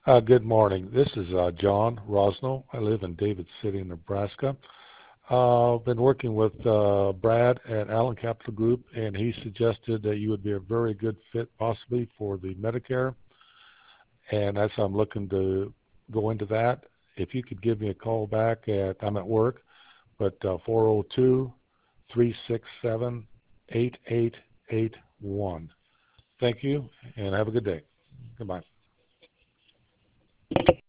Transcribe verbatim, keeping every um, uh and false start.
Uh, good morning. This is uh, John Rosno. I live in David City, Nebraska. Uh, I've been working with uh, Brad at Allen Capital Group, and he suggested that you would be a very good fit possibly for the Medicare, and that's I'm looking to go into that. If you could give me a call back at, I'm at work, but uh, four oh two, three six seven, eight eight eight one. Thank you, and have a good day. Goodbye.